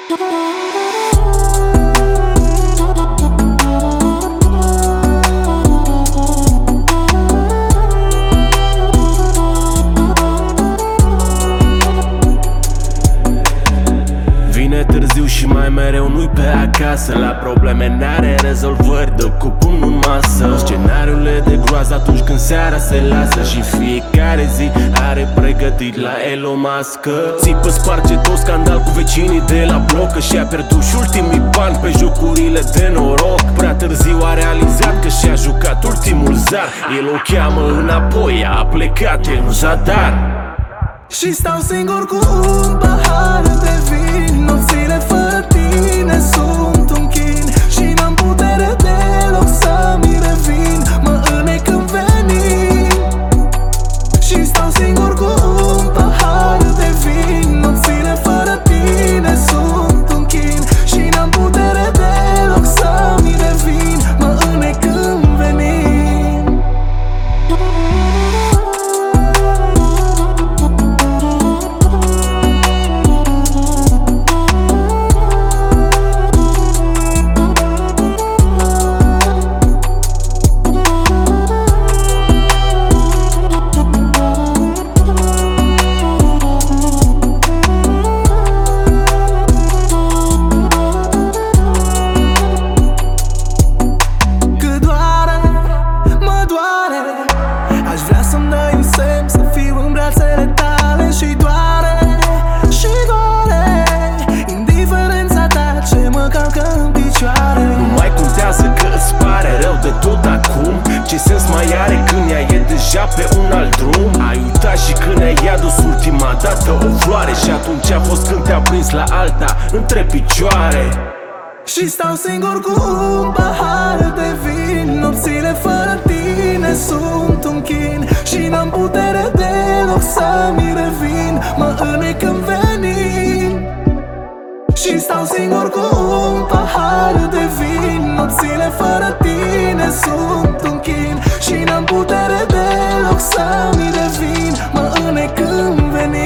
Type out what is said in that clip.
Vine târziu și mai mereu nu-i pe acasă. La probleme n-are rezolvări, dă cu pumnul în masă. Scenariul de groază atunci când seara se lasă și fiecare zi are pregătit la Elon Musk. Țipă, sparge tot scandal cu vecinii de la bloc, că și-a pierdut și ultimii bani pe jocurile de noroc. Prea târziu a realizat că și-a jucat ultimul zar. El o cheamă înapoi, a plecat în zadar. Și stau singur cu un pahar de vin. Nopțile fără tine sunt un chin și n-am putere deloc să-mi revin. Mă înec în venin și stau singur cu un pahar de vin. Nopțile fără tine sunt un chin și n-am putere deloc să-mi revin. Mă înec în venin. Nu mai contează că îți pare rău de tot acum. Ce sens mai are când ea e deja pe un alt drum? Ai uitat și când ai adus ultima dată o floare și atunci a fost când te-a prins la alta între picioare. Și stau singur cu un pahar de vin. Nopțile fără tine sunt un chin și n-am putere deloc să-mi revin. Mă înec în venin și stau singur cu un pahar de vin. Nopțile fără tine sunt un chin și n-am putere deloc să-mi revin. Mă înec în venin.